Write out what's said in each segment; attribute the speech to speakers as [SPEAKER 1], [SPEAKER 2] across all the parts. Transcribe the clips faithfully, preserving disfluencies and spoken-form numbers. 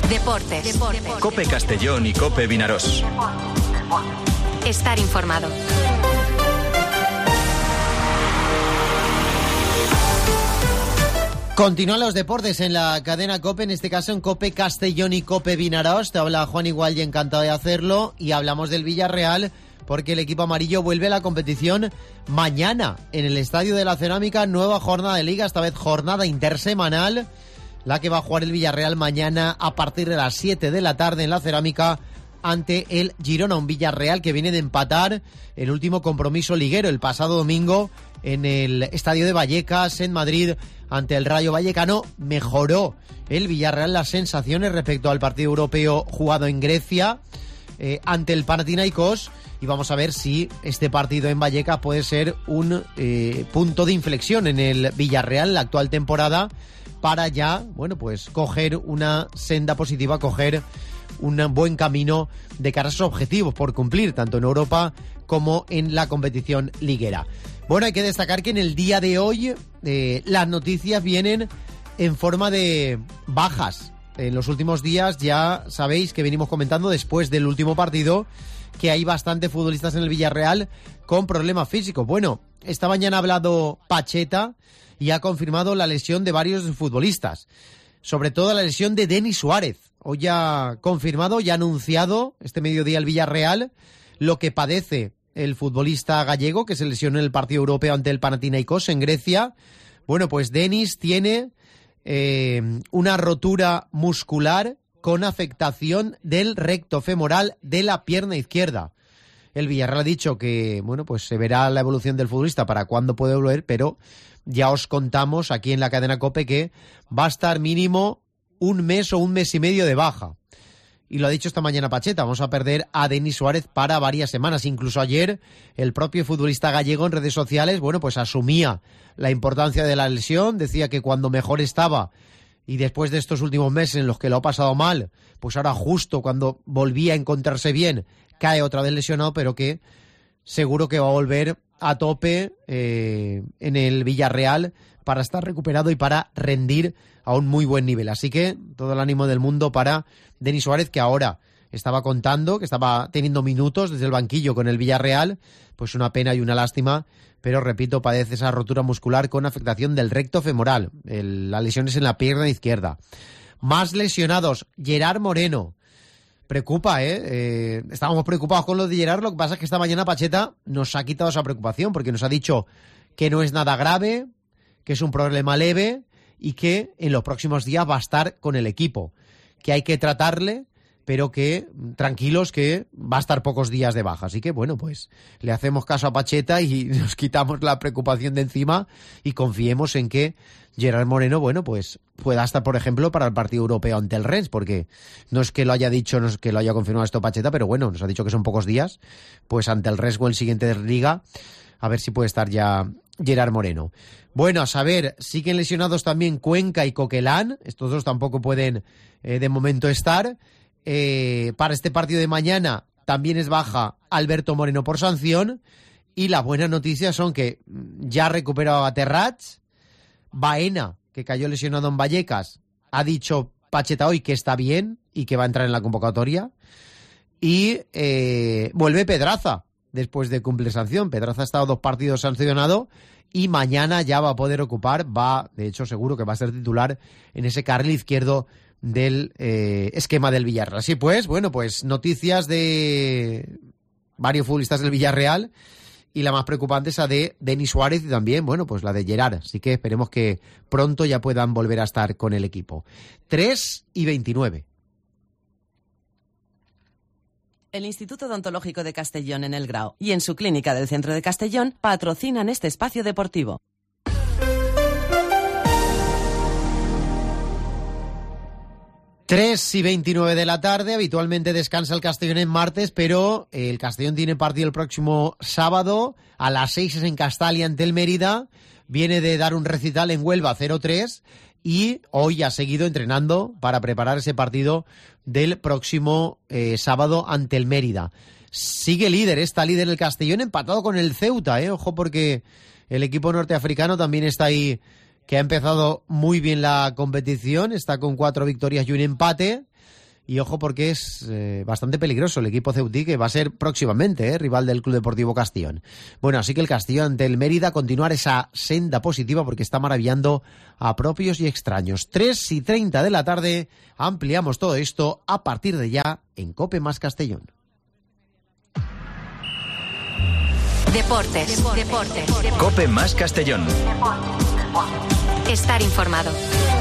[SPEAKER 1] Deportes. Deportes.
[SPEAKER 2] COPE Castellón y COPE Vinarós.
[SPEAKER 1] Estar informado.
[SPEAKER 3] Continúan los deportes en la cadena COPE, en este caso en COPE Castellón y COPE Vinarós. Te habla Juan Igual y encantado de hacerlo. Y hablamos del Villarreal porque el equipo amarillo vuelve a la competición mañana en el Estadio de la Cerámica. Nueva jornada de liga, esta vez jornada intersemanal, la que va a jugar el Villarreal mañana a partir de las siete de la tarde en la Cerámica ante el Girona. Un Villarreal que viene de empatar el último compromiso liguero el pasado domingo en el Estadio de Vallecas en Madrid ante el Rayo Vallecano. Mejoró el Villarreal las sensaciones respecto al partido europeo jugado en Grecia eh, ante el Panathinaikos, y vamos a ver si este partido en Vallecas puede ser un eh, punto de inflexión en el Villarreal la actual temporada, para ya, bueno, pues coger una senda positiva, coger un buen camino de cara a sus objetivos por cumplir, tanto en Europa como en la competición liguera. Bueno, hay que destacar que en el día de hoy eh, las noticias vienen en forma de bajas. En los últimos días ya sabéis que venimos comentando después del último partido que hay bastantes futbolistas en el Villarreal con problemas físicos. Bueno, esta mañana ha hablado Pacheta y ha confirmado la lesión de varios futbolistas, sobre todo la lesión de Denis Suárez. Hoy ha confirmado y ha anunciado este mediodía el Villarreal lo que padece el futbolista gallego, que se lesionó en el partido europeo ante el Panathinaikos en Grecia. Bueno, pues Denis tiene eh, una rotura muscular con afectación del recto femoral de la pierna izquierda. El Villarreal ha dicho que, bueno, pues se verá la evolución del futbolista para cuándo puede volver, pero ya os contamos aquí en la cadena COPE que va a estar mínimo un mes o un mes y medio de baja. Y lo ha dicho esta mañana Pacheta, vamos a perder a Denis Suárez para varias semanas. Incluso ayer el propio futbolista gallego en redes sociales, bueno, pues asumía la importancia de la lesión, decía que cuando mejor estaba y después de estos últimos meses en los que lo ha pasado mal, pues ahora justo cuando volvía a encontrarse bien, cae otra vez lesionado, pero que seguro que va a volver a tope eh, en el Villarreal para estar recuperado y para rendir a un muy buen nivel. Así que todo el ánimo del mundo para Denis Suárez, que ahora estaba contando, que estaba teniendo minutos desde el banquillo con el Villarreal. Pues una pena y una lástima, pero repito, padece esa rotura muscular con afectación del recto femoral. El, la lesión es en la pierna izquierda. Más lesionados, Gerard Moreno. Preocupa, ¿eh? ¿eh? Estábamos preocupados con lo de Gerard, lo que pasa es que esta mañana Pacheta nos ha quitado esa preocupación, porque nos ha dicho que no es nada grave, que es un problema leve y que en los próximos días va a estar con el equipo, que hay que tratarle, pero que tranquilos, que va a estar pocos días de baja. Así que bueno, pues le hacemos caso a Pacheta y nos quitamos la preocupación de encima y confiemos en que Gerard Moreno, bueno, pues pueda estar, por ejemplo, para el partido europeo ante el Rennes, porque no es que lo haya dicho, no es que lo haya confirmado esto Pacheta, pero bueno, nos ha dicho que son pocos días, pues ante el Rennes o el siguiente de Liga, a ver si puede estar ya Gerard Moreno. Bueno, a saber, siguen lesionados también Cuenca y Coquelán, estos dos tampoco pueden eh, de momento estar. Eh, para este partido de mañana también es baja Alberto Moreno por sanción, y las buenas noticias son que ya ha recuperado a Terrats. Baena, que cayó lesionado en Vallecas, ha dicho Pacheta hoy que está bien y que va a entrar en la convocatoria, y eh, vuelve Pedraza después de cumplir sanción. Pedraza ha estado dos partidos sancionado y mañana ya va a poder ocupar, va, de hecho seguro que va a ser titular en ese carril izquierdo del eh, esquema del Villarreal. Así pues, bueno, pues noticias de varios futbolistas del Villarreal, y la más preocupante es la de Denis Suárez y también, bueno, pues la de Gerard. Así que esperemos que pronto ya puedan volver a estar con el equipo. tres y veintinueve.
[SPEAKER 4] El Instituto Odontológico de Castellón en El Grao y en su clínica del centro de Castellón patrocinan este espacio deportivo.
[SPEAKER 3] tres y veintinueve de la tarde, habitualmente descansa el Castellón en martes, pero el Castellón tiene partido el próximo sábado, a las seis es en Castalia ante el Mérida, viene de dar un recital en Huelva cero tres, y hoy ha seguido entrenando para preparar ese partido del próximo eh, sábado ante el Mérida. Sigue líder, está líder el Castellón, empatado con el Ceuta, eh, ojo, porque el equipo norteafricano también está ahí, que ha empezado muy bien la competición, está con cuatro victorias y un empate, Y ojo porque es eh, bastante peligroso el equipo ceutí, que va a ser próximamente eh, rival del Club Deportivo Castellón. Bueno, así que el Castellón ante el Mérida continuar esa senda positiva porque está maravillando a propios y extraños. tres y treinta de la tarde, ampliamos todo esto a partir de ya en COPE más Castellón.
[SPEAKER 1] Deportes, deportes, deportes.
[SPEAKER 2] COPE más Castellón.
[SPEAKER 1] Estar informado.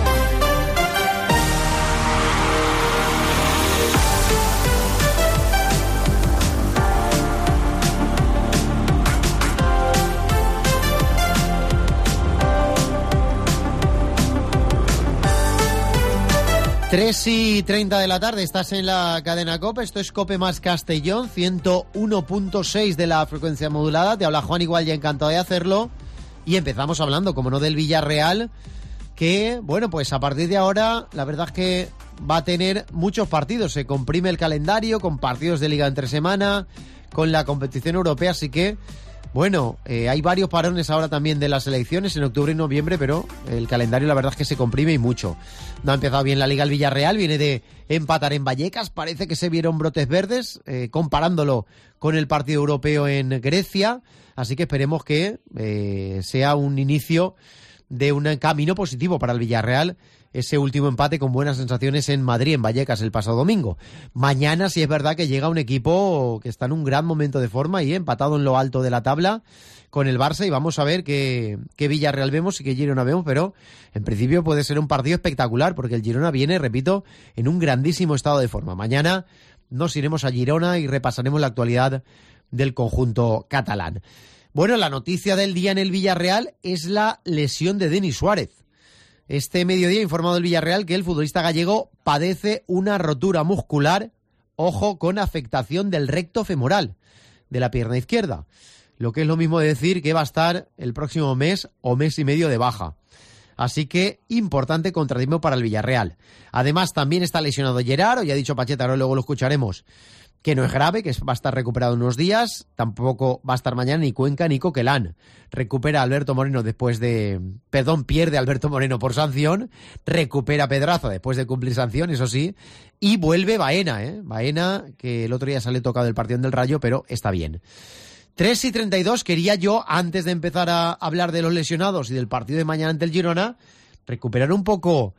[SPEAKER 3] tres y treinta de la tarde, estás en la cadena COPE, esto es COPE más Castellón, ciento uno punto seis de la frecuencia modulada, te habla Juan Igual, ya encantado de hacerlo, y empezamos hablando, como no, del Villarreal, que, bueno, pues a partir de ahora, la verdad es que va a tener muchos partidos, se comprime el calendario, con partidos de liga entre semana, con la competición europea, así que, bueno, eh, hay varios parones ahora también de las elecciones en octubre y noviembre, pero el calendario la verdad es que se comprime y mucho. No ha empezado bien la Liga el Villarreal, viene de empatar en Vallecas, parece que se vieron brotes verdes, eh, comparándolo con el partido europeo en Grecia, así que esperemos que eh, sea un inicio de un camino positivo para el Villarreal, ese último empate con buenas sensaciones en Madrid, en Vallecas, el pasado domingo. Mañana sí es verdad que llega un equipo que está en un gran momento de forma y empatado en lo alto de la tabla con el Barça, y vamos a ver qué, qué Villarreal vemos y qué Girona vemos, pero en principio puede ser un partido espectacular porque el Girona viene, repito, en un grandísimo estado de forma. Mañana nos iremos a Girona y repasaremos la actualidad del conjunto catalán. Bueno, la noticia del día en el Villarreal es la lesión de Denis Suárez. Este mediodía ha informado el Villarreal que el futbolista gallego padece una rotura muscular, ojo, con afectación del recto femoral de la pierna izquierda, lo que es lo mismo de decir que va a estar el próximo mes o mes y medio de baja. Así que importante contratiempo para el Villarreal. Además, también está lesionado Gerard, ya ha dicho Pacheta, ahora luego lo escucharemos, que no es grave, que va a estar recuperado unos días, tampoco va a estar mañana ni Cuenca ni Coquelán. Recupera a Alberto Moreno después de... Perdón, pierde a Alberto Moreno por sanción, recupera a Pedraza después de cumplir sanción, eso sí, y vuelve Baena, ¿eh? Baena, que el otro día sale tocado del partido del Rayo, pero está bien. tres y treinta y dos, quería yo, antes de empezar a hablar de los lesionados y del partido de mañana ante el Girona, recuperar un poco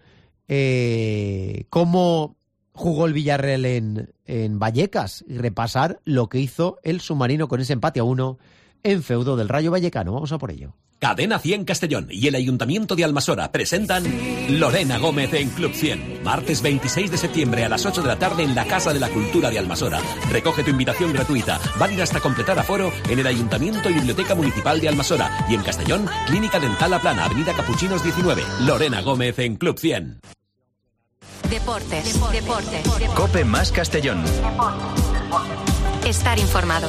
[SPEAKER 3] eh, cómo jugó el Villarreal en, en Vallecas y repasar lo que hizo el submarino con ese empate a uno en feudo del Rayo Vallecano. Vamos a por ello.
[SPEAKER 5] Cadena cien Castellón y el Ayuntamiento de Almasora presentan Lorena Gómez en Club cien. Martes veintiséis de septiembre a las ocho de la tarde en la Casa de la Cultura de Almasora. Recoge tu invitación gratuita, válida hasta completar aforo en el Ayuntamiento y Biblioteca Municipal de Almasora. Y en Castellón, Clínica Dental La Plana, Avenida Capuchinos diecinueve. Lorena Gómez en Club cien.
[SPEAKER 1] Deportes, deportes.
[SPEAKER 2] COPE más Castellón.
[SPEAKER 1] Estar informado.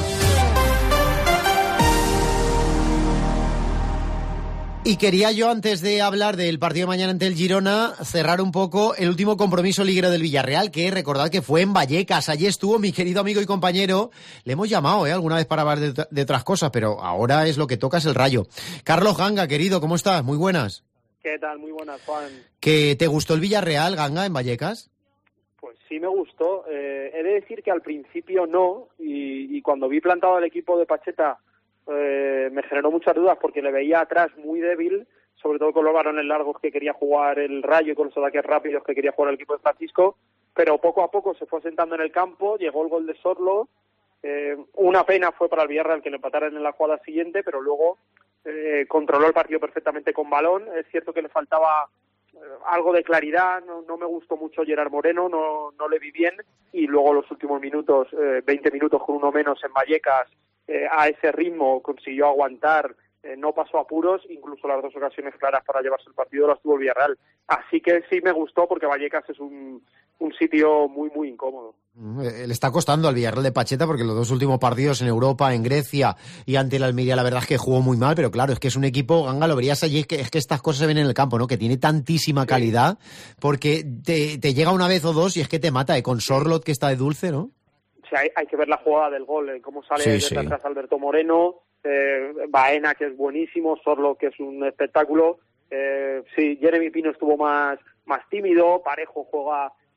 [SPEAKER 3] Y quería yo, antes de hablar del partido de mañana ante el Girona, cerrar un poco el último compromiso liguero del Villarreal, que recordad que fue en Vallecas. Allí estuvo mi querido amigo y compañero. Le hemos llamado ¿eh? alguna vez para hablar de, de otras cosas, pero ahora es lo que toca, es el Rayo. Carlos Ganga, querido, ¿cómo estás? Muy buenas.
[SPEAKER 6] ¿Qué tal? Muy buenas, Juan.
[SPEAKER 3] ¿Que te gustó el Villarreal, Ganga, en Vallecas?
[SPEAKER 6] Pues sí me gustó. Eh, he de decir que al principio no, y, y cuando vi plantado el equipo de Pacheta eh, me generó muchas dudas porque le veía atrás muy débil, sobre todo con los balones largos que quería jugar el Rayo y con los ataques rápidos que quería jugar el equipo de Francisco, pero poco a poco se fue asentando en el campo, llegó el gol de Sorlo. Eh, una pena fue para el Villarreal que le empataran en la jugada siguiente, pero luego eh, controló el partido perfectamente con balón. Es cierto que le faltaba eh, algo de claridad, no, no me gustó mucho Gerard Moreno, no, no le vi bien, y luego los últimos minutos, eh, veinte minutos con uno menos en Vallecas, eh, a ese ritmo consiguió aguantar, eh, no pasó apuros, incluso las dos ocasiones claras para llevarse el partido las tuvo el Villarreal. Así que sí me gustó porque Vallecas es un, un sitio muy, muy incómodo.
[SPEAKER 3] Le está costando al Villarreal de Pacheta porque los dos últimos partidos en Europa, en Grecia y ante el Almería, la verdad es que jugó muy mal, pero claro, es que es un equipo, Ganga, lo verías allí, es que, es que estas cosas se ven en el campo, ¿no? Que tiene tantísima calidad, porque te, te llega una vez o dos y es que te mata, ¿eh? Con Sorlot, que está de dulce, ¿no?
[SPEAKER 6] Sí, hay, hay que ver la jugada del gol, ¿eh? Cómo sale
[SPEAKER 3] Sí,
[SPEAKER 6] desde
[SPEAKER 3] sí.
[SPEAKER 6] atrás Alberto Moreno, eh, Baena, que es buenísimo, Sorlot, que es un espectáculo. Eh, sí, Jeremy Pino estuvo más, más tímido, Parejo juega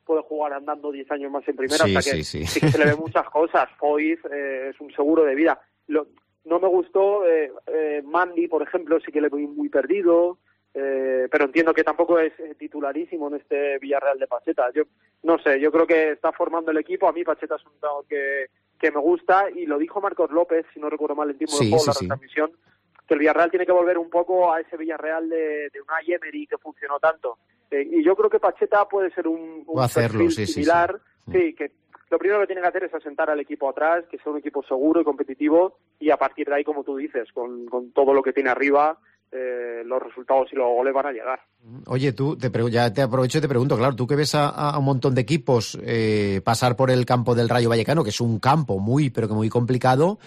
[SPEAKER 6] puede jugar andando diez años más en primera,
[SPEAKER 3] sí,
[SPEAKER 6] o sea que
[SPEAKER 3] sí, sí.
[SPEAKER 6] sí que se le ven muchas cosas. Foyth eh, es un seguro de vida. Lo, no me gustó eh, eh, Mandy, por ejemplo, sí que le vi muy perdido, eh, pero entiendo que tampoco es eh, titularísimo en este Villarreal de Pacheta. Yo no sé, yo creo que está formando el equipo. A mí Pacheta es un entrenador que, que me gusta, y lo dijo Marcos López, si no recuerdo mal, en tiempo
[SPEAKER 3] Sí,
[SPEAKER 6] de juego,
[SPEAKER 3] sí,
[SPEAKER 6] la
[SPEAKER 3] sí.
[SPEAKER 6] retransmisión, que el Villarreal tiene que volver un poco a ese Villarreal de, de Unai Emery que funcionó tanto. Eh, y yo creo que Pacheta puede ser un, un
[SPEAKER 3] hacerlo,
[SPEAKER 6] perfil
[SPEAKER 3] sí, sí,
[SPEAKER 6] similar.
[SPEAKER 3] sí.
[SPEAKER 6] Sí, que lo primero que tiene que hacer es asentar al equipo atrás, que sea un equipo seguro y competitivo, y a partir de ahí, como tú dices, con, con todo lo que tiene arriba, eh, los resultados y los goles van a llegar.
[SPEAKER 3] Oye, tú, te pre- ya te aprovecho y te pregunto, claro, tú que ves a, a un montón de equipos eh, pasar por el campo del Rayo Vallecano, que es un campo muy, pero que muy complicado,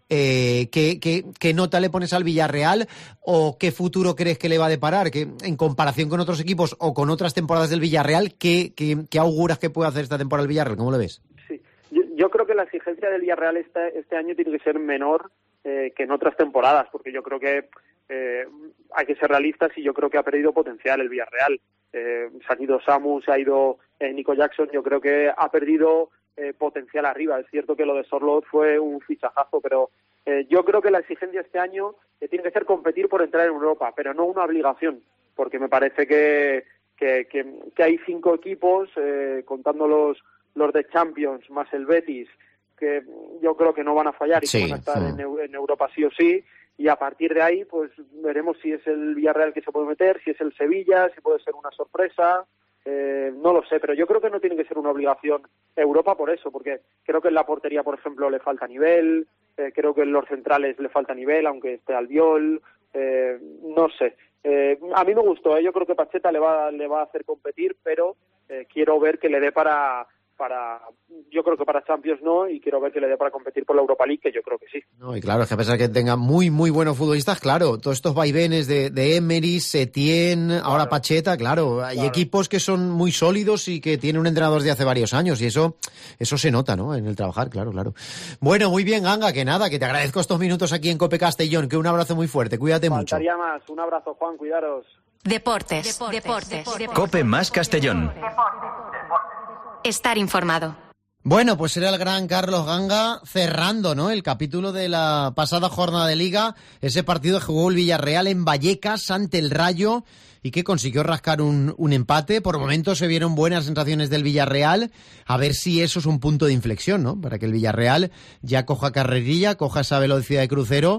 [SPEAKER 3] eh, ¿qué, qué, ¿qué nota le pones al Villarreal o qué futuro crees que le va a deparar? Que en comparación con otros equipos o con otras temporadas del Villarreal, ¿qué, qué, qué auguras que puede hacer esta temporada el Villarreal? ¿Cómo lo ves?
[SPEAKER 6] Sí, yo, yo creo que la exigencia del Villarreal este, este año tiene que ser menor eh, que en otras temporadas, porque yo creo que eh, hay que ser realistas, y yo creo que ha perdido potencial el Villarreal. Eh, se ha ido Samu, se ha ido eh, Nico Jackson, yo creo que ha perdido eh, potencial arriba. Es cierto que lo de Sorloth fue un fichajazo, pero eh, yo creo que la exigencia este año eh, tiene que ser competir por entrar en Europa, pero no una obligación, porque me parece que, que, que, que hay cinco equipos, eh, contando los, los de Champions más el Betis, que yo creo que no van a fallar y
[SPEAKER 3] Sí,
[SPEAKER 6] que van a estar
[SPEAKER 3] sí.
[SPEAKER 6] en, en Europa sí o sí, y a partir de ahí pues veremos si es el Villarreal que se puede meter, si es el Sevilla, si puede ser una sorpresa, eh, no lo sé, pero yo creo que no tiene que ser una obligación Europa por eso, porque creo que en la portería, por ejemplo, le falta nivel, eh, creo que en los centrales le falta nivel, aunque esté Albiol, eh, no sé. Eh, a mí me gustó, ¿eh? Yo creo que Pacheta le va, le va a hacer competir, pero eh, quiero ver que le dé para... para yo creo que para Champions no, y quiero ver que le dé para competir por la Europa League, que yo creo que sí.
[SPEAKER 3] No, y claro, es que a pesar de que tenga muy, muy buenos futbolistas, claro, todos estos vaivenes de, de Emery, Setién, claro. Ahora Pacheta, claro, hay
[SPEAKER 6] Claro.
[SPEAKER 3] equipos que son muy sólidos y que tienen un entrenador de hace varios años, y eso eso se nota, ¿no?, en el trabajar, claro, claro. Bueno, muy bien, Ganga, que nada, que te agradezco estos minutos aquí en Cope Castellón, que un abrazo muy fuerte, cuídate mucho.
[SPEAKER 6] Faltaría más. Un abrazo, Juan, cuidaros.
[SPEAKER 1] Deportes, deportes, deportes. deportes.
[SPEAKER 2] Cope más Castellón.
[SPEAKER 1] Estar informado.
[SPEAKER 3] Bueno, pues era el gran Carlos Ganga cerrando, ¿no?, el capítulo de la pasada jornada de Liga, ese partido que jugó el Villarreal en Vallecas ante el Rayo y que consiguió rascar un, un empate. Por momentos se vieron buenas sensaciones del Villarreal, a ver si eso es un punto de inflexión, ¿no?, para que el Villarreal ya coja carrerilla, coja esa velocidad de crucero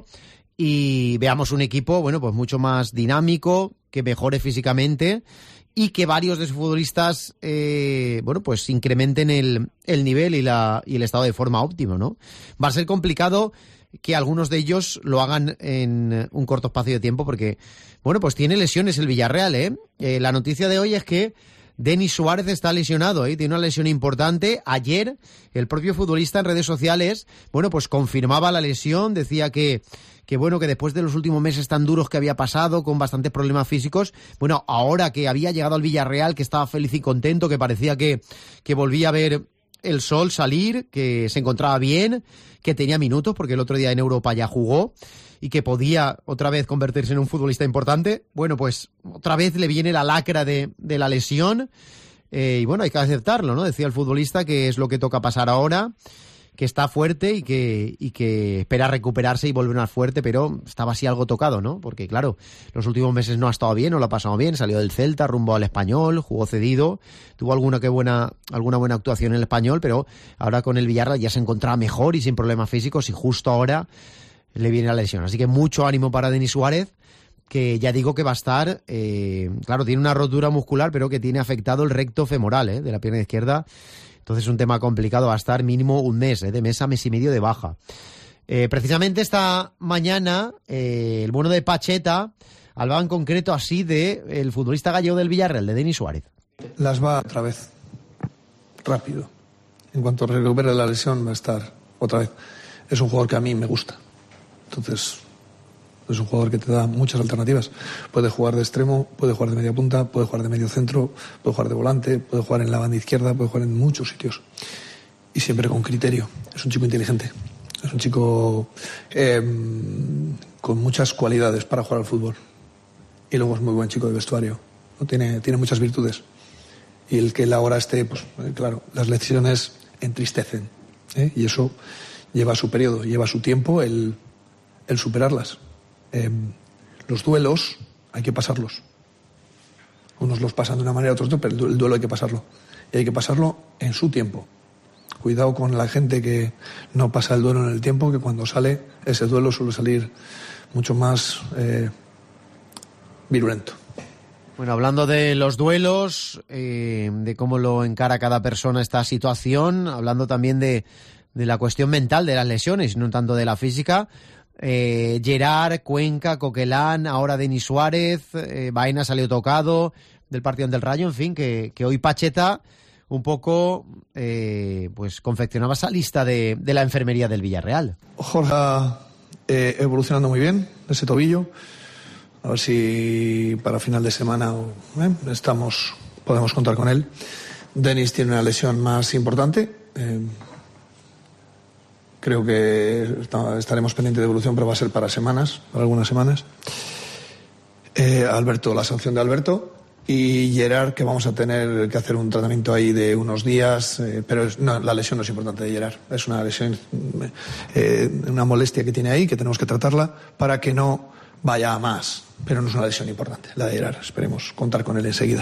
[SPEAKER 3] y veamos un equipo, bueno, pues mucho más dinámico, que mejore físicamente y que varios de sus futbolistas, eh, bueno, pues incrementen el, el nivel y, la, y el estado de forma óptimo, ¿no? Va a ser complicado que algunos de ellos lo hagan en un corto espacio de tiempo porque, bueno, pues tiene lesiones el Villarreal, ¿eh? eh la noticia de hoy es que Denis Suárez está lesionado, ¿eh? Tiene una lesión importante. Ayer el propio futbolista en redes sociales, bueno, pues confirmaba la lesión, decía que que bueno, que después de los últimos meses tan duros que había pasado, con bastantes problemas físicos, bueno, ahora que había llegado al Villarreal, que estaba feliz y contento, que parecía que, que volvía a ver el sol salir, que se encontraba bien, que tenía minutos, porque el otro día en Europa ya jugó, y que podía otra vez convertirse en un futbolista importante. Bueno, pues otra vez le viene la lacra de, de la lesión, eh, y bueno, hay que aceptarlo, ¿no? Decía el futbolista que es lo que toca pasar ahora, que está fuerte y que, y que espera recuperarse y volver más fuerte, pero estaba así algo tocado, ¿no? Porque, claro, los últimos meses no ha estado bien, no lo ha pasado bien, salió del Celta, rumbo al Español, jugó cedido, tuvo alguna que buena, alguna buena actuación en el Español, pero ahora con el Villarreal ya se encontraba mejor y sin problemas físicos, y justo ahora le viene la lesión. Así que mucho ánimo para Denis Suárez, que ya digo que va a estar, eh, claro, tiene una rotura muscular, pero que tiene afectado el recto femoral, eh, de la pierna izquierda. Entonces es un tema complicado, va a estar mínimo un mes, ¿eh? de mes a mes y medio de baja. Eh, precisamente esta mañana, eh, el bueno de Pacheta hablaba en concreto así de el futbolista gallego del Villarreal, de Denis Suárez.
[SPEAKER 7] Las va otra vez, rápido. En cuanto recupere la lesión va a estar otra vez. Es un jugador que a mí me gusta. Entonces, es un jugador que te da muchas alternativas. Puede jugar de extremo, puede jugar de media punta, puede jugar de medio centro, puede jugar de volante, puede jugar en la banda izquierda, puede jugar en muchos sitios. Y siempre con criterio. Es un chico inteligente. Es un chico eh, con muchas cualidades para jugar al fútbol. Y luego es muy buen chico de vestuario. ¿No? Tiene, tiene muchas virtudes. Y el que él ahora esté, pues claro, las lesiones entristecen, ¿eh? Y eso lleva su periodo, lleva su tiempo el, el superarlas. Eh, los duelos hay que pasarlos. Unos los pasan de una manera, otros no, pero el duelo hay que pasarlo. Y hay que pasarlo en su tiempo. Cuidado con la gente que no pasa el duelo en el tiempo, que cuando sale ese duelo suele salir mucho más eh, virulento.
[SPEAKER 3] Bueno, hablando de los duelos, eh, de cómo lo encara cada persona esta situación, hablando también de, de la cuestión mental de las lesiones, no tanto de la física, eh, Gerard, Cuenca, Coquelán, ahora Denis Suárez, eh, Baena salió tocado del partido del Rayo, en fin, que, que hoy Pacheta un poco eh, pues confeccionaba esa lista de, de la enfermería del Villarreal.
[SPEAKER 7] Jorge eh, evolucionando muy bien ese tobillo. A ver si para final de semana eh, estamos, podemos contar con él. Denis tiene una lesión más importante. Eh, creo que está, estaremos pendientes de evolución, pero va a ser para semanas, para algunas semanas. Eh, Alberto, la sanción de Alberto. Y Gerard, que vamos a tener que hacer un tratamiento ahí de unos días, eh, pero es, no, la lesión no es importante de Gerard. Es una lesión, eh, una molestia que tiene ahí, que tenemos que tratarla para que no vaya a más. Pero no es una lesión importante, la de Gerard. Esperemos contar con él enseguida.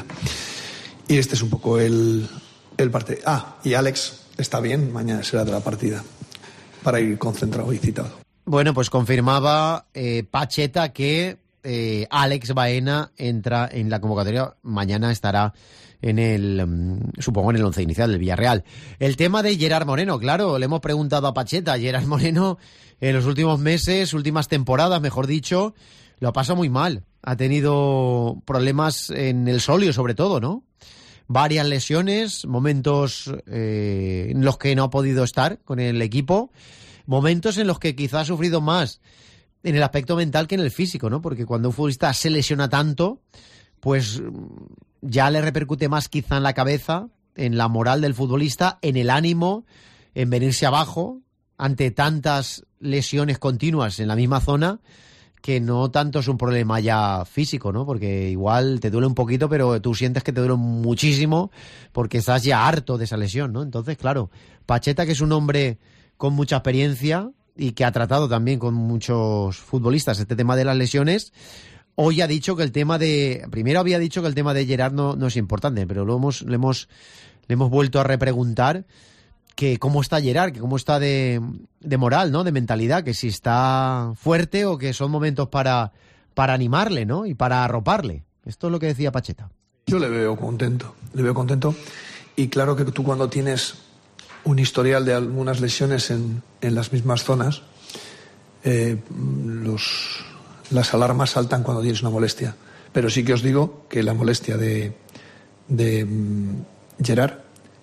[SPEAKER 7] Y este es un poco el, el parte. Ah, y Alex está bien, mañana será de la partida, para ir concentrado y citado.
[SPEAKER 3] Bueno, pues confirmaba eh, Pacheta que Eh, Alex Baena entra en la convocatoria, mañana estará en el, supongo, en el once inicial del Villarreal. El tema de Gerard Moreno, claro, le hemos preguntado a Pacheta. Gerard Moreno en los últimos meses, últimas temporadas, mejor dicho, lo pasa muy mal. Ha tenido problemas en el sóleo, sobre todo, ¿no? Varias lesiones, momentos eh, en los que no ha podido estar con el equipo, momentos en los que quizá ha sufrido más en el aspecto mental que en el físico, ¿no? Porque cuando un futbolista se lesiona tanto, pues ya le repercute más quizá en la cabeza, en la moral del futbolista, en el ánimo, en venirse abajo ante tantas lesiones continuas en la misma zona, que no tanto es un problema ya físico, ¿no? Porque igual te duele un poquito, pero tú sientes que te duele muchísimo porque estás ya harto de esa lesión, ¿no? Entonces, claro, Pacheta, que es un hombre con mucha experiencia y que ha tratado también con muchos futbolistas este tema de las lesiones, hoy ha dicho que el tema de... Primero había dicho que el tema de Gerard no, no es importante, pero lo hemos, le, hemos, le hemos vuelto a repreguntar que cómo está Gerard, que cómo está de, de moral, ¿no? De mentalidad, que si está fuerte o que son momentos para, para animarle, ¿no? Y para arroparle. Esto es lo que decía Pacheta.
[SPEAKER 7] Yo le veo contento, le veo contento. Y claro que tú cuando tienes un historial de algunas lesiones en, en las mismas zonas, eh, los, las alarmas saltan cuando tienes una molestia. Pero sí que os digo que la molestia de, de um, Gerard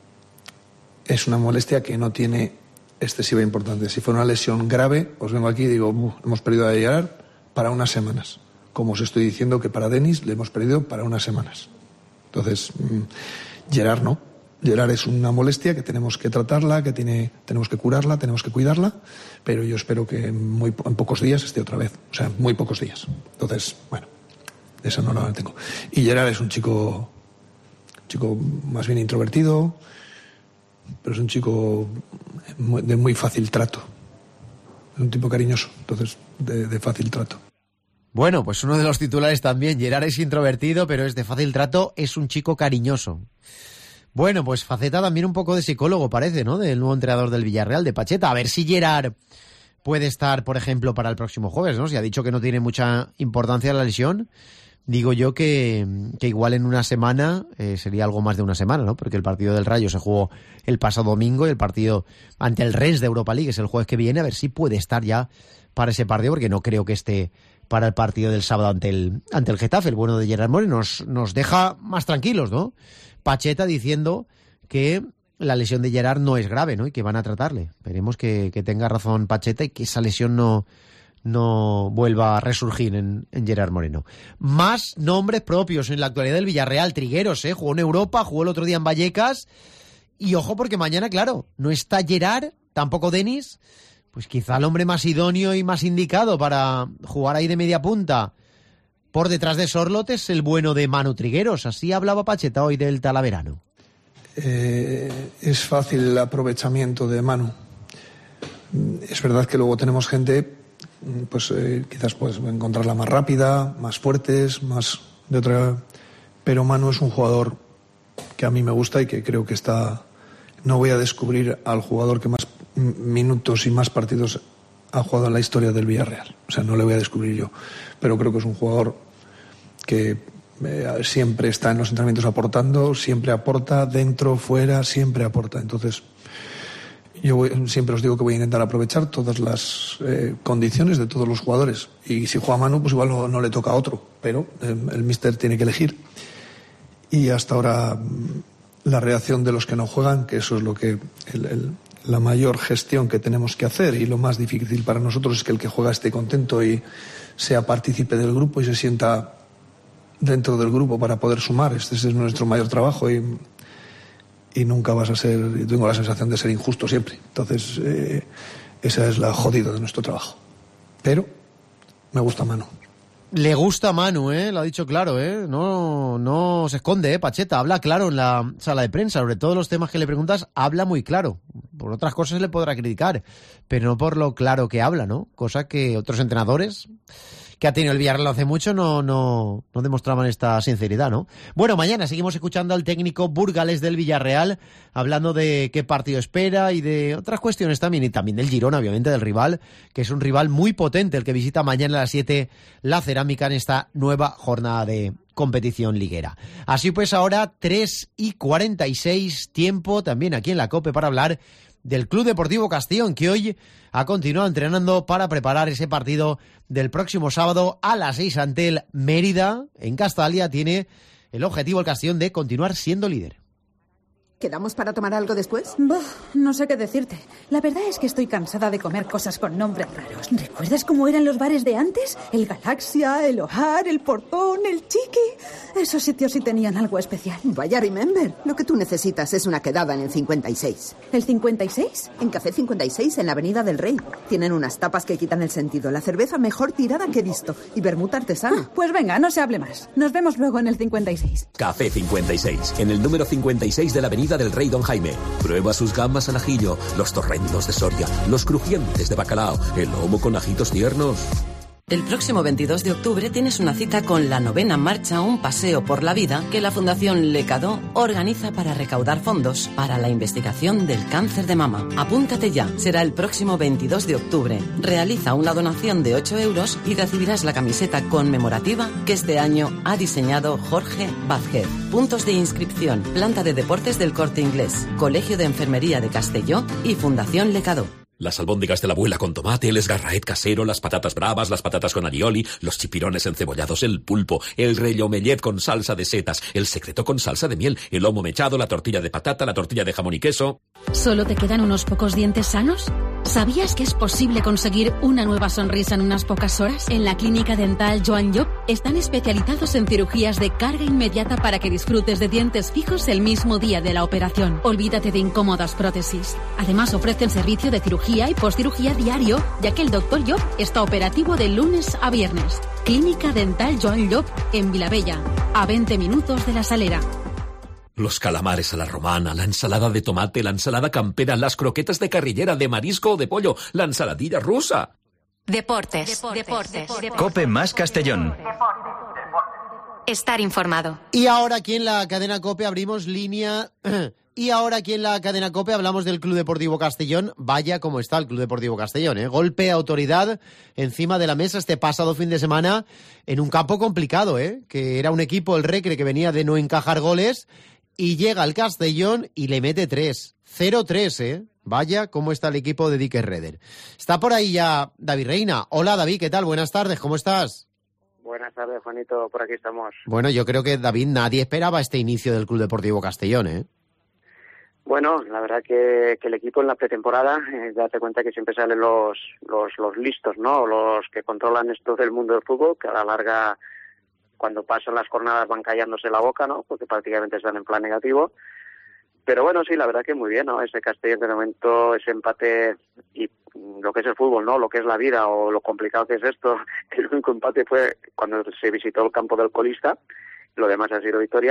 [SPEAKER 7] es una molestia que no tiene excesiva importancia. Si fuera una lesión grave, os vengo aquí y digo, uh, hemos perdido a Gerard para unas semanas. Como os estoy diciendo que para Denis le hemos perdido para unas semanas. Entonces, um, Gerard no. Gerard es una molestia que tenemos que tratarla, que tiene, tenemos que curarla, tenemos que cuidarla, pero yo espero que en, muy, en pocos días esté otra vez. O sea, muy pocos días. Entonces, bueno, eso no lo tengo. Y Gerard es un chico, chico más bien introvertido, pero es un chico de muy fácil trato. Es un tipo cariñoso, entonces, de, de fácil trato.
[SPEAKER 3] Bueno, pues uno de los titulares también. Gerard es introvertido, pero es de fácil trato, es un chico cariñoso. Bueno, pues faceta también un poco de psicólogo, parece, ¿no? Del nuevo entrenador del Villarreal, de Pacheta. A ver si Gerard puede estar, por ejemplo, para el próximo jueves, ¿no? Si ha dicho que no tiene mucha importancia la lesión, digo yo que, que igual en una semana, eh, sería algo más de una semana, ¿no? Porque el partido del Rayo se jugó el pasado domingo y el partido ante el Rennes de Europa League es el jueves que viene. A ver si puede estar ya para ese partido, porque no creo que esté para el partido del sábado ante el, ante el Getafe. El bueno de Gerard Moreno nos, nos deja más tranquilos, ¿no? Pacheta diciendo que la lesión de Gerard no es grave, ¿no? Y que van a tratarle. Esperemos que, que tenga razón Pacheta y que esa lesión no, no vuelva a resurgir en, en Gerard Moreno. Más nombres propios en la actualidad del Villarreal. Trigueros, ¿eh? Jugó en Europa, jugó el otro día en Vallecas. Y ojo, porque mañana, claro, no está Gerard, tampoco Denis. Pues quizá el hombre más idóneo y más indicado para jugar ahí de media punta por detrás de Sorloth es el bueno de Manu Trigueros. Así hablaba Pacheta hoy del Talaverano.
[SPEAKER 7] eh, es fácil el aprovechamiento de Manu. Es verdad que luego tenemos gente, pues eh, quizás pues encontrarla más rápida, más fuertes, más de otra, pero Manu es un jugador que a mí me gusta y que creo que está. No voy a descubrir al jugador que más minutos y más partidos ha jugado en la historia del Villarreal. O sea, no le voy a descubrir yo. Pero creo que es un jugador que eh, siempre está en los entrenamientos aportando, siempre aporta, dentro, fuera, siempre aporta. Entonces, yo voy, siempre os digo que voy a intentar aprovechar todas las eh, condiciones de todos los jugadores. Y si juega Manu, pues igual no, no le toca a otro. Pero eh, el míster tiene que elegir. Y hasta ahora, la reacción de los que no juegan, que eso es lo que el, el, la mayor gestión que tenemos que hacer, y lo más difícil para nosotros es que el que juega esté contento y sea partícipe del grupo y se sienta dentro del grupo para poder sumar. Este es nuestro mayor trabajo y, y nunca vas a ser, yo tengo la sensación de ser injusto siempre. Entonces, eh, esa es la jodida de nuestro trabajo. Pero me gusta Manu.
[SPEAKER 3] Le gusta Manu, ¿eh? Lo ha dicho claro, ¿eh? No, no se esconde, ¿eh? Pacheta habla claro en la sala de prensa. Sobre todos los temas que le preguntas, habla muy claro. Por otras cosas le podrá criticar, pero no por lo claro que habla, ¿no? Cosa que otros entrenadores que ha tenido el Villarreal hace mucho no, no, no demostraban esta sinceridad, ¿no? Bueno, mañana seguimos escuchando al técnico burgalés del Villarreal, hablando de qué partido espera y de otras cuestiones también, y también del Girona, obviamente, del rival, que es un rival muy potente, el que visita mañana a las siete la Cerámica en esta nueva jornada de competición liguera. Así pues, ahora tres y cuarenta y seis, tiempo también aquí en la COPE para hablar del Club Deportivo Castellón, que hoy ha continuado entrenando para preparar ese partido del próximo sábado a las seis ante el Mérida. En Castalia tiene el objetivo el Castellón de continuar siendo líder.
[SPEAKER 8] ¿Quedamos para tomar algo después?
[SPEAKER 9] Bah, no sé qué decirte. La verdad es que estoy cansada de comer cosas con nombres raros. ¿Recuerdas cómo eran los bares de antes? El Galaxia, el Ojar, el Portón, el Chiqui. Esos sitios sí tenían algo especial.
[SPEAKER 8] Vaya, remember. Lo que tú necesitas es una quedada en el cincuenta y seis.
[SPEAKER 9] ¿El cincuenta y seis?
[SPEAKER 8] En Café cincuenta y seis, en la Avenida del Rey. Tienen unas tapas que quitan el sentido. La cerveza mejor tirada que he visto. Y vermut artesana.
[SPEAKER 9] Ah, pues venga, no se hable más. Nos vemos luego en el cincuenta y seis.
[SPEAKER 5] Café cincuenta y seis, en el número cincuenta y seis de la Avenida del Rey Don Jaime. Prueba sus gambas al ajillo, los torrendos de Soria, los crujientes de bacalao, el lomo con ajitos tiernos.
[SPEAKER 4] El próximo veintidós de octubre tienes una cita con la novena marcha Un Paseo por la Vida que la Fundación Lecadó organiza para recaudar fondos para la investigación del cáncer de mama. Apúntate ya, será el próximo veintidós de octubre. Realiza una donación de ocho euros y recibirás la camiseta conmemorativa que este año ha diseñado Jorge Vázquez. Puntos de inscripción: Planta de Deportes del Corte Inglés, Colegio de Enfermería de Castelló y Fundación Lecadó.
[SPEAKER 5] Las albóndigas de la abuela con tomate, el esgarraet casero, las patatas bravas, las patatas con alioli, los chipirones encebollados, el pulpo, el rellomellet con salsa de setas, el secreto con salsa de miel, el lomo mechado, la tortilla de patata, la tortilla de jamón y queso.
[SPEAKER 10] ¿Solo te quedan unos pocos dientes sanos? ¿Sabías que es posible conseguir una nueva sonrisa en unas pocas horas? En la clínica dental Joan Llop están especializados en cirugías de carga inmediata para que disfrutes de dientes fijos el mismo día de la operación. Olvídate de incómodas prótesis. Además ofrecen servicio de cirugía y postcirugía diario, ya que el doctor Llop está operativo de lunes a viernes. Clínica dental Joan Llop en Vilabella, a veinte minutos de La Salera.
[SPEAKER 5] Los calamares a la romana, la ensalada de tomate, la ensalada campera, las croquetas de carrillera, de marisco o de pollo, la ensaladilla rusa.
[SPEAKER 1] Deportes, deportes, deportes, deportes.
[SPEAKER 2] COPE más Castellón.
[SPEAKER 1] Estar informado.
[SPEAKER 3] Y ahora aquí en la cadena COPE abrimos línea... Y ahora aquí en la cadena COPE hablamos del Club Deportivo Castellón. Vaya cómo está el Club Deportivo Castellón, ¿eh? Golpe de autoridad encima de la mesa este pasado fin de semana en un campo complicado, ¿eh? Que era un equipo, el Recre, que venía de no encajar goles, y llega el Castellón y le mete tres. cero tres, ¿eh? Vaya cómo está el equipo de Dick Reder. Está por ahí ya David Reina. Hola, David, ¿qué tal? Buenas tardes, ¿cómo estás?
[SPEAKER 6] Buenas tardes, Juanito, por aquí estamos.
[SPEAKER 3] Bueno, yo creo que, David, nadie esperaba este inicio del Club Deportivo Castellón, ¿eh?
[SPEAKER 6] Bueno, la verdad que, que el equipo en la pretemporada, eh, date cuenta que siempre salen los, los, los listos, ¿no? Los que controlan esto del mundo del fútbol, que a la larga, cuando pasan las jornadas, van callándose la boca, ¿no? Porque prácticamente están en plan negativo. Pero bueno, sí, la verdad que muy bien, ¿no? Ese Castellón, de momento, ese empate y lo que es el fútbol, ¿no? Lo que es la vida o lo complicado que es esto. El único empate fue cuando se visitó el campo del colista. Lo demás han sido victorias,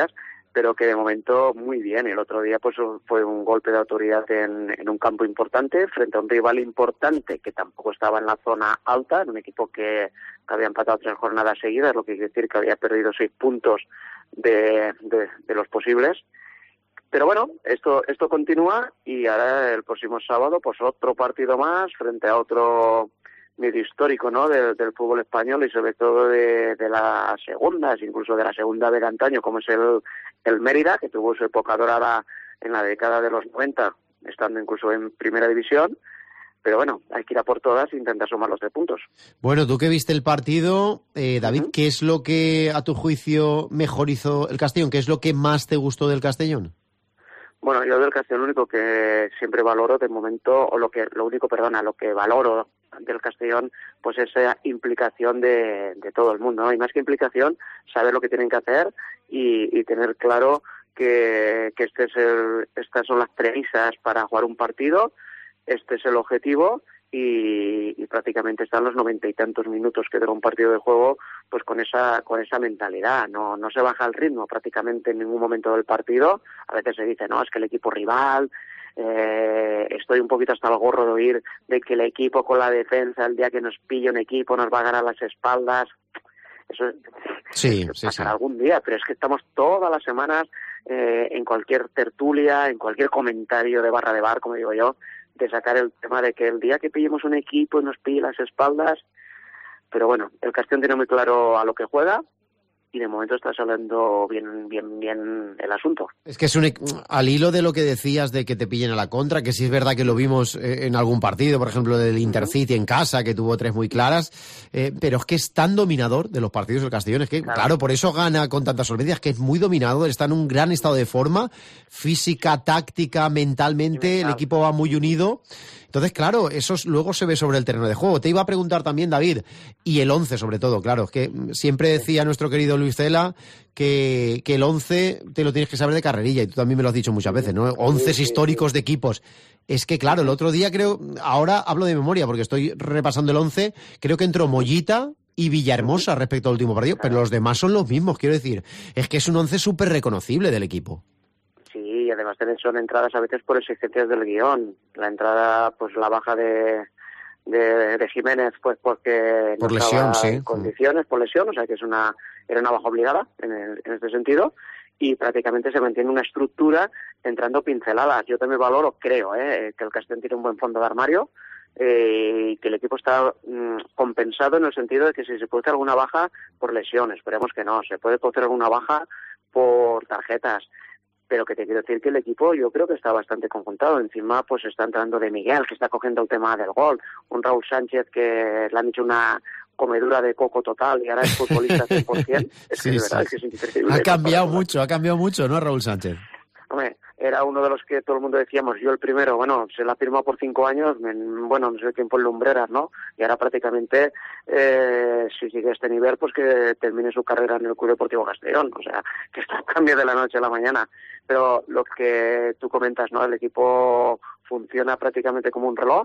[SPEAKER 6] pero que de momento muy bien. El otro día pues fue un golpe de autoridad en, en un campo importante, frente a un rival importante que tampoco estaba en la zona alta, en un equipo que, que había empatado tres jornadas seguidas, lo que quiere decir que había perdido seis puntos de, de, de los posibles. Pero bueno, esto esto continúa y ahora el próximo sábado pues otro partido más frente a otro medio histórico, ¿no?, del, del fútbol español y sobre todo de, de las segundas, incluso de la segunda de antaño, como es el, el Mérida, que tuvo su época dorada en la década de los noventa, estando incluso en primera división. Pero bueno, hay que ir a por todas e intentar sumar los tres puntos.
[SPEAKER 3] Bueno, tú que viste el partido, eh, David, uh-huh. ¿qué es lo que a tu juicio mejor hizo el Castellón? ¿Qué es lo que más te gustó del Castellón?
[SPEAKER 6] Bueno, yo del Castellón lo único que siempre valoro de momento, o lo que lo único, perdona, lo que valoro del Castellón, pues esa implicación de, de todo el mundo, ¿no? Y más que implicación, saber lo que tienen que hacer y, y tener claro que, que este es el, estas son las premisas para jugar un partido, este es el objetivo y, y prácticamente están los noventa y tantos minutos que dura un partido de juego, pues con esa con esa mentalidad. No no se baja el ritmo prácticamente en ningún momento del partido. A veces se dice, no, es que el equipo rival, eh, estoy un poquito hasta el gorro de oír de que el equipo con la defensa, el día que nos pille un equipo, nos va a ganar las espaldas. Eso
[SPEAKER 3] sí, sí,
[SPEAKER 6] pasará
[SPEAKER 3] sí.
[SPEAKER 6] algún día, pero es que estamos todas las semanas eh, en cualquier tertulia, en cualquier comentario de barra de bar, como digo yo, de sacar el tema de que el día que pillemos un equipo y nos pille las espaldas. Pero bueno, el Castellón tiene muy claro a lo que juega y de momento está saliendo bien bien bien el asunto.
[SPEAKER 3] Es que es un, al hilo de lo que decías de que te pillen a la contra, que sí es verdad que lo vimos en algún partido, por ejemplo del Intercity en casa, que tuvo tres muy claras, eh, pero es que es tan dominador de los partidos del Castellón, es que claro. claro, por eso gana con tantas solvencias, que es muy dominador, está en un gran estado de forma, física, táctica, mentalmente, mental. El equipo va muy unido. Entonces, claro, eso luego se ve sobre el terreno de juego. Te iba a preguntar también, David, y el once sobre todo, claro, es que siempre decía nuestro querido Luis Cela que, que el once te lo tienes que saber de carrerilla, y tú también me lo has dicho muchas veces, ¿no? Onces históricos de equipos. Es que, claro, el otro día creo, ahora hablo de memoria porque estoy repasando el once, creo que entró Mollita y Villahermosa respecto al último partido, pero los demás son los mismos, quiero decir. Es que es un once súper reconocible del equipo.
[SPEAKER 6] Sí, y además son entradas a veces por exigencias del guión. La entrada, pues la baja de, de, de Jiménez, pues porque
[SPEAKER 3] por
[SPEAKER 6] no
[SPEAKER 3] lesión,
[SPEAKER 6] estaba
[SPEAKER 3] sí.
[SPEAKER 6] en condiciones, por lesión, o sea que es una era una baja obligada en, el, en este sentido, y prácticamente se mantiene una estructura entrando pinceladas. Yo también valoro, creo, eh, que el Castellón tiene un buen fondo de armario, eh, y que el equipo está mmm, compensado en el sentido de que si se puede hacer alguna baja por lesiones, esperemos que no, se puede hacer alguna baja por tarjetas. Pero que te quiero decir que el equipo yo creo que está bastante conjuntado. Encima pues está entrando de Miguel, que está cogiendo el tema del gol. Un Raúl Sánchez que le han hecho una comedura de coco total y ahora es futbolista cien por ciento. Es
[SPEAKER 3] sí,
[SPEAKER 6] que de
[SPEAKER 3] sí.
[SPEAKER 6] verdad es que es increíble.
[SPEAKER 3] Ha cambiado mucho, ha cambiado mucho, ¿no, Raúl Sánchez?
[SPEAKER 6] Hombre, era uno de los que todo el mundo decíamos, yo el primero, bueno, se la firmó por cinco años, en, bueno, no sé quién fue el Lumbreras, ¿no? Y ahora prácticamente, eh, si sigue este nivel, pues que termine su carrera en el Club Deportivo Castellón, o sea, que esto cambia de la noche a la mañana. Pero lo que tú comentas, ¿no? El equipo funciona prácticamente como un reloj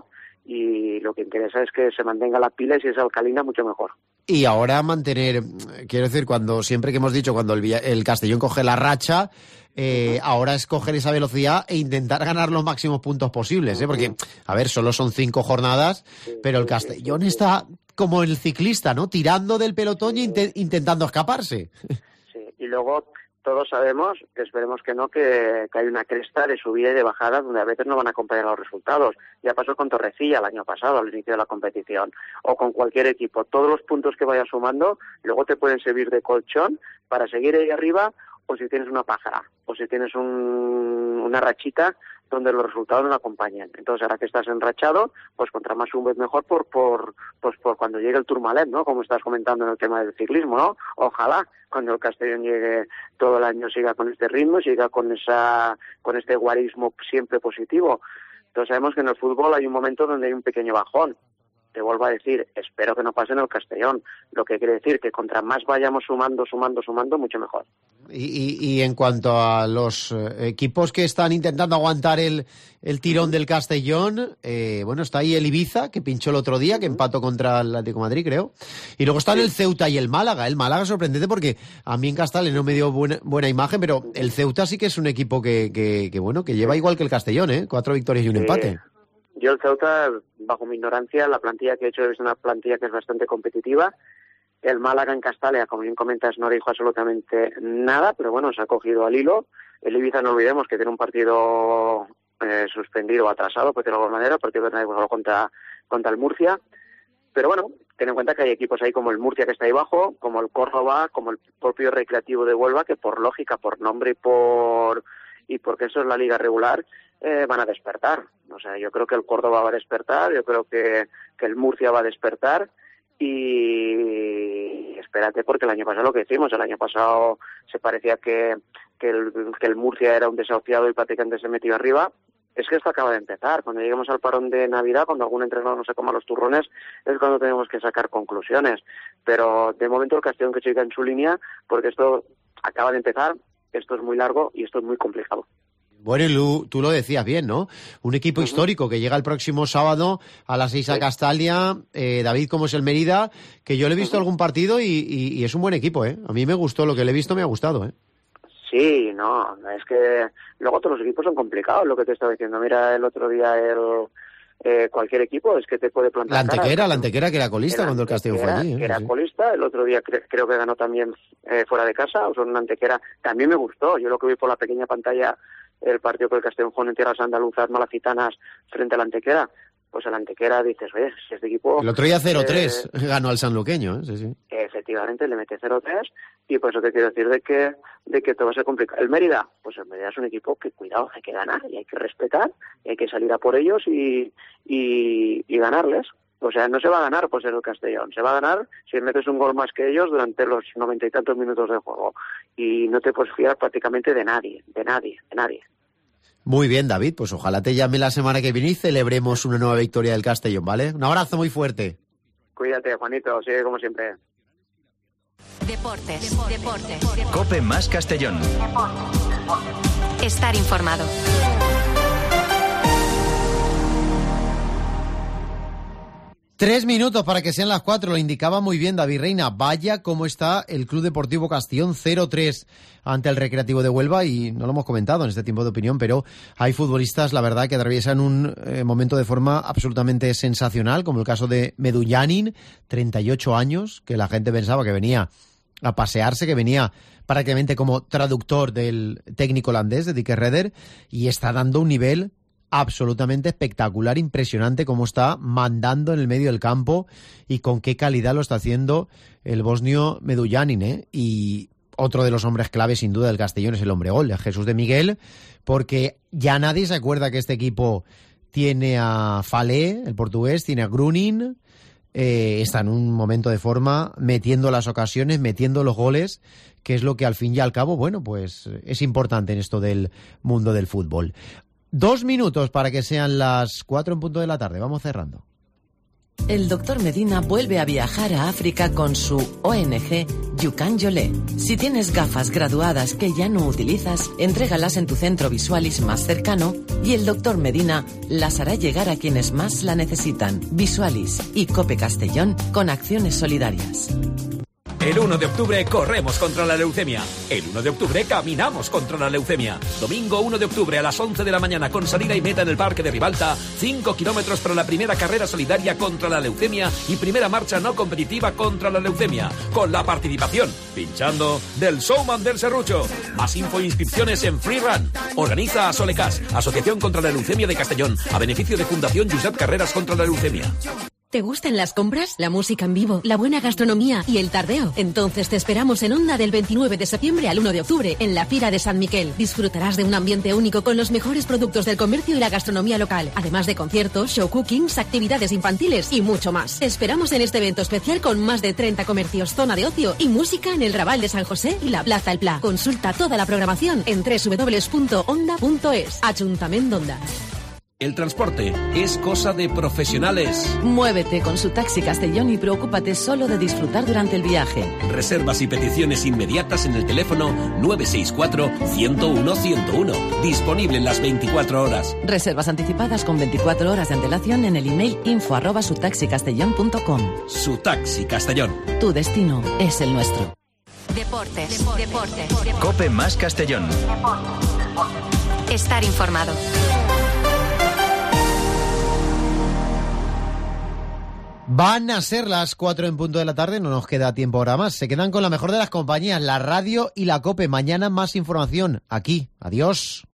[SPEAKER 6] y lo que interesa es que se mantenga la pila y si es alcalina, mucho mejor.
[SPEAKER 3] Y ahora mantener, quiero decir, cuando siempre que hemos dicho, cuando el, el Castellón coge la racha, eh, ahora es coger esa velocidad e intentar ganar los máximos puntos posibles, ¿eh? Porque, a ver, solo son cinco jornadas, pero el Castellón está como el ciclista, ¿no? Tirando del pelotón y int- intentando escaparse.
[SPEAKER 6] Sí, y luego todos sabemos, que esperemos que no, que, que hay una cresta de subida y de bajada donde a veces no van a acompañar los resultados. Ya pasó con Torrecilla el año pasado, al inicio de la competición, o con cualquier equipo. Todos los puntos que vayas sumando luego te pueden servir de colchón para seguir ahí arriba, o si tienes una pájara, o si tienes un, una rachita donde los resultados no acompañan. Entonces, ahora que estás enrachado, pues contra más subes mejor por por pues por cuando llegue el Tourmalet, ¿no? Como estás comentando en el tema del ciclismo, ¿no? Ojalá cuando el Castellón llegue todo el año siga con este ritmo, siga con esa con este guarismo siempre positivo. Entonces, sabemos que en el fútbol hay un momento donde hay un pequeño bajón,
[SPEAKER 11] te vuelvo a decir, espero que no pase en el Castellón, lo que quiere decir que contra más vayamos sumando, sumando, sumando, mucho mejor.
[SPEAKER 3] Y, y, y en cuanto a los eh, equipos que están intentando aguantar el, el tirón del Castellón, eh, bueno, está ahí el Ibiza, que pinchó el otro día, que empató contra el Atlético de Madrid, creo. Y luego están sí. el Ceuta y el Málaga. El Málaga es sorprendente porque a mí en Castales no me dio buena, buena imagen, pero el Ceuta sí que es un equipo que, que, que bueno, que lleva igual que el Castellón, ¿eh? Cuatro victorias y un sí. empate.
[SPEAKER 11] Yo el Ceuta, bajo mi ignorancia, la plantilla que he hecho es una plantilla que es bastante competitiva. El Málaga en Castalia, como bien comentas, no dijo absolutamente nada, pero bueno, se ha cogido al hilo. El Ibiza, no olvidemos que tiene un partido eh, suspendido o atrasado, por decirlo de alguna manera, el partido que tiene contra, contra el Murcia. Pero bueno, ten en cuenta que hay equipos ahí como el Murcia, que está ahí abajo, como el Córdoba, como el propio Recreativo de Huelva, que por lógica, por nombre y por y porque eso es la liga regular, eh, van a despertar. O sea, yo creo que el Córdoba va a despertar, yo creo que, que el Murcia va a despertar. Y espérate, porque el año pasado lo que decimos, el año pasado se parecía que, que, el, que el Murcia era un desahuciado y prácticamente se metió arriba. Es que esto acaba de empezar. Cuando lleguemos al parón de Navidad, cuando algún entrenador no se coma los turrones, es cuando tenemos que sacar conclusiones. Pero de momento el Castellón que siga en su línea, porque esto acaba de empezar, esto es muy largo y esto es muy complicado.
[SPEAKER 3] Bueno, y Lu, tú lo decías bien, ¿no? Un equipo uh-huh. histórico que llega el próximo sábado a las seis sí. a Castalia. Eh, David, como es el Mérida, que yo le he visto uh-huh. algún partido y, y, y es un buen equipo, ¿eh? A mí me gustó, lo que le he visto me ha gustado, ¿eh?
[SPEAKER 11] Sí, no, es que luego todos los equipos son complicados, lo que te estaba diciendo. Mira, el otro día el... Eh, cualquier equipo es que te puede plantar.
[SPEAKER 3] La Antequera, cara. la Antequera que era colista era cuando el Castellón fue allí. ¿eh?
[SPEAKER 11] Que era
[SPEAKER 3] sí.
[SPEAKER 11] colista, el otro día cre- creo que ganó también eh, fuera de casa, o sea, una Antequera. También me gustó, yo lo que vi por la pequeña pantalla, el partido que el Castellón jugó en tierras andaluzas, malacitanas, frente a la Antequera. Pues el Antequera dices, oye, si este equipo...
[SPEAKER 3] El otro día cero tres eh, ganó al sanluqueño, ¿eh? Sí, sí.
[SPEAKER 11] Efectivamente, le mete cero tres y por eso te quiero decir de que de que todo va a ser complicado. El Mérida, pues el Mérida es un equipo que, cuidado, hay que ganar y hay que respetar y hay que salir a por ellos y, y, y ganarles. O sea, no se va a ganar por ser el Castellón, se va a ganar si metes un gol más que ellos durante los noventa y tantos minutos de juego. Y no te puedes fiar prácticamente de nadie, de nadie, de nadie.
[SPEAKER 3] Muy bien, David, pues ojalá te llame la semana que viene y celebremos una nueva victoria del Castellón, ¿vale? Un abrazo muy fuerte.
[SPEAKER 11] Cuídate, Juanito, sigue como siempre.
[SPEAKER 1] Deportes, deportes, deportes.
[SPEAKER 2] COPE más Castellón.
[SPEAKER 1] Estar informado.
[SPEAKER 3] Tres minutos para que sean las cuatro, lo indicaba muy bien David Reina. Vaya cómo está el Club Deportivo Castellón, cero tres ante el Recreativo de Huelva, y no lo hemos comentado en este tiempo de opinión, pero hay futbolistas, la verdad, que atraviesan un eh, momento de forma absolutamente sensacional, como el caso de Medunjanin, treinta y ocho años, que la gente pensaba que venía a pasearse, que venía prácticamente como traductor del técnico holandés, de Dick Redder, y está dando un nivel absolutamente espectacular, impresionante cómo está mandando en el medio del campo y con qué calidad lo está haciendo el bosnio Medunjanin, ¿eh? Y otro de los hombres clave sin duda del Castellón es el hombre gol, Jesús de Miguel, porque ya nadie se acuerda que este equipo tiene a Falé, el portugués, tiene a Grunin, eh, está en un momento de forma, metiendo las ocasiones, metiendo los goles, que es lo que al fin y al cabo, bueno, pues es importante en esto del mundo del fútbol. Dos minutos para que sean las cuatro en punto de la tarde. Vamos cerrando.
[SPEAKER 4] El doctor Medina vuelve a viajar a África con su O N G Yukan Yolé. Si tienes gafas graduadas que ya no utilizas, entrégalas en tu centro Visualis más cercano y el doctor Medina las hará llegar a quienes más la necesitan. Visualis y COPE Castellón con acciones solidarias.
[SPEAKER 5] El uno de octubre corremos contra la leucemia. El uno de octubre caminamos contra la leucemia. Domingo uno de octubre a las once de la mañana con salida y meta en el Parque de Ribalta. cinco kilómetros para la primera carrera solidaria contra la leucemia y primera marcha no competitiva contra la leucemia. Con la participación, pinchando, del Showman del Serrucho. Más info e inscripciones en Free Run. Organiza Solecas, Asociación contra la Leucemia de Castellón, a beneficio de Fundación Josep Carreras contra la Leucemia.
[SPEAKER 10] ¿Te gustan las compras, la música en vivo, la buena gastronomía y el tardeo? Entonces te esperamos en Onda del veintinueve de septiembre al uno de octubre en la Fira de San Miquel. Disfrutarás de un ambiente único con los mejores productos del comercio y la gastronomía local, además de conciertos, show cookings, actividades infantiles y mucho más. Te esperamos en este evento especial con más de treinta comercios, zona de ocio y música en el Raval de San José y la Plaza El Pla. Consulta toda la programación en doble u doble u doble u punto onda punto es. Ayuntamiento d'Onda.
[SPEAKER 5] El transporte es cosa de profesionales.
[SPEAKER 4] Muévete con su Taxi Castellón y preocúpate solo de disfrutar durante el viaje.
[SPEAKER 5] Reservas y peticiones inmediatas en el teléfono nueve seis cuatro, ciento uno, ciento uno. Disponible en las veinticuatro horas.
[SPEAKER 4] Reservas anticipadas con veinticuatro horas de antelación en el email info arroba sutaxicastellón punto com.
[SPEAKER 5] Su Taxi Castellón.
[SPEAKER 4] Tu destino es el nuestro.
[SPEAKER 1] Deportes, deportes, deportes.
[SPEAKER 2] Cope más Castellón.
[SPEAKER 1] Estar informado.
[SPEAKER 3] Van a ser las cuatro en punto de la tarde, no nos queda tiempo ahora más. Se quedan con la mejor de las compañías, la radio y la COPE. Mañana más información aquí. Adiós.